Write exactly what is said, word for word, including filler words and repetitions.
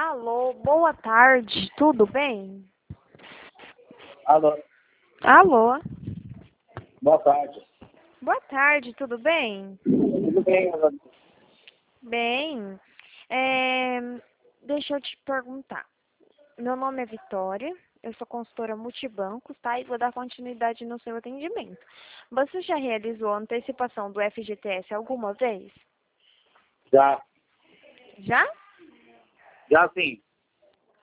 Alô, boa tarde, tudo bem? Alô, Alô, boa tarde. boa tarde, tudo bem? Tudo bem, Alô? Bem, é, deixa eu te perguntar. Meu nome é Vitória, eu sou consultora multibancos, tá? E vou dar continuidade no seu atendimento. Você já realizou a antecipação do F G T S alguma vez? Já, Já? já sim.